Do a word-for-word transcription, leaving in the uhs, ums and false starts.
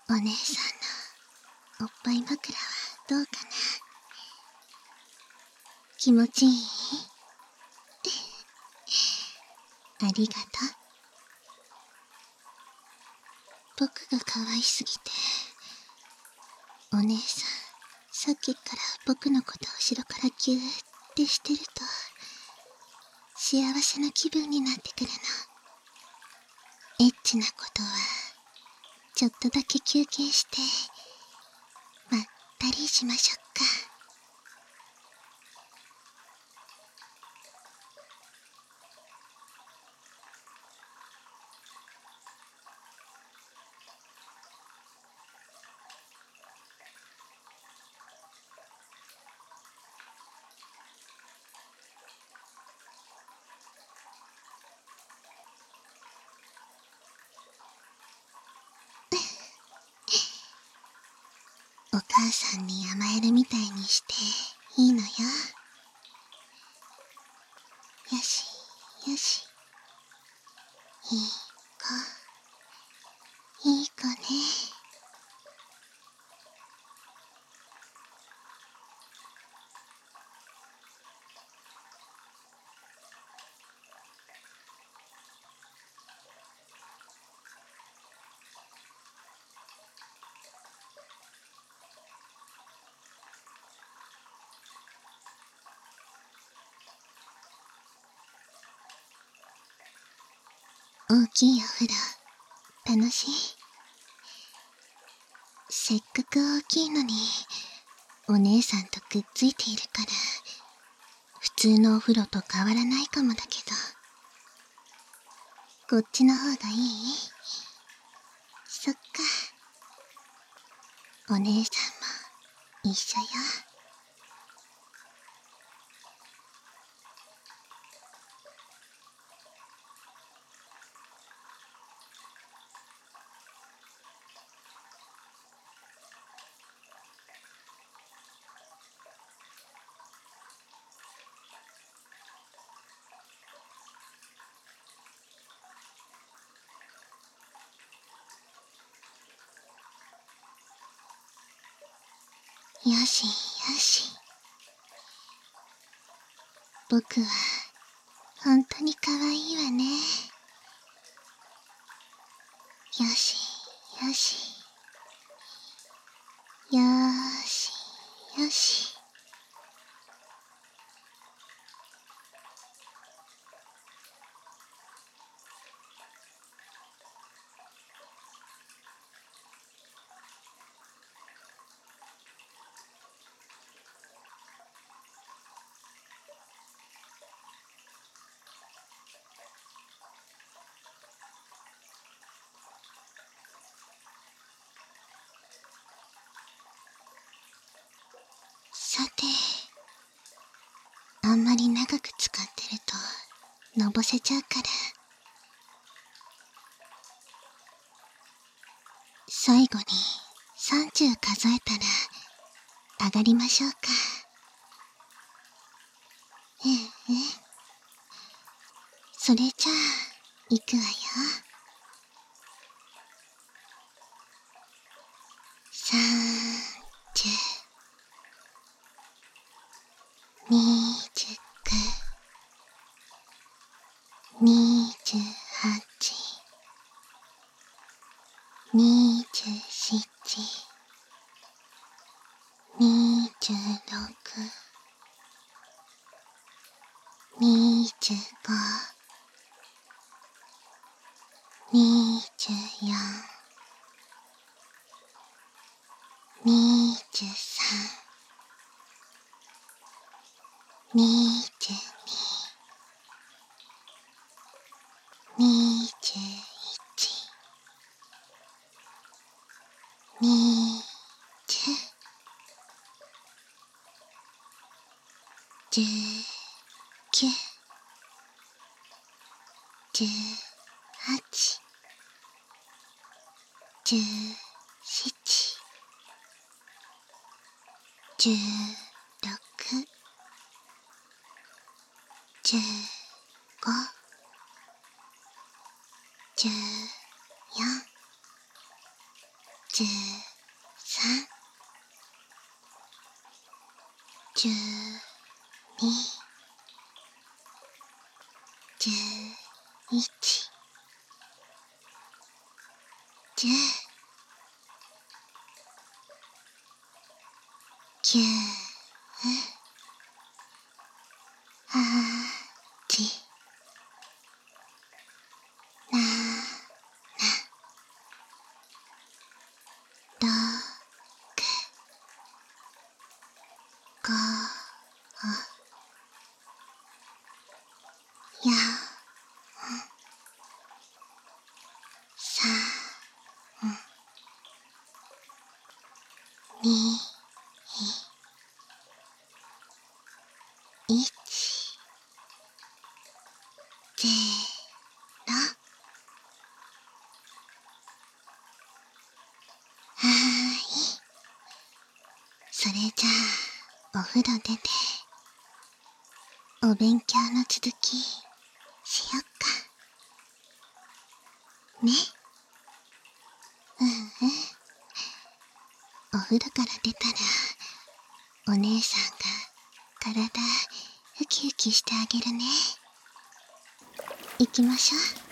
お姉さんのおっぱい枕はどうかな。気持ちいい？ありがとう。僕が可愛すぎて、お姉さんさっきから僕のことを後ろからギューってしてると幸せな気分になってくるの。エッチなことはちょっとだけ休憩してまったりしましょっか。お母さんに甘えるみたいにしていいのよ。よしよし、いい子いい子ね。大きいお風呂楽しい？せっかく大きいのにお姉さんとくっついているから普通のお風呂と変わらないかもだけど、こっちの方がいい？そっか、お姉さんも一緒よ。よしよし、僕は本当に可愛いわね。よしよし、よーしよし。さて、あんまり長く使ってるとのぼせちゃうから、最後にさんじゅう数えたら上がりましょうか。ええええ、それじゃあいくわよ。さんじゅう、にじゅうきゅう、にじゅうはち、にじゅうなな、にじゅうろく、にじゅうご、にじゅうよん、にじゅうさん、にじゅうに、にじゅういち、にじゅう、じゅうきゅう、じゅうはち、じゅうなな、じゅうろく、じゅうご、じゅうよん、 じゅうさん、じゅうに、じゅういち、じゅう、きゅう、はち、なな、ろく、ご、よん、さん、に、いち、ゼロ。はーい。それじゃあ、お風呂出て、お勉強の続き、しよっか。ね。うんうん。お風呂から出たら、お姉さんが体ウキウキしてあげるね。行きましょう。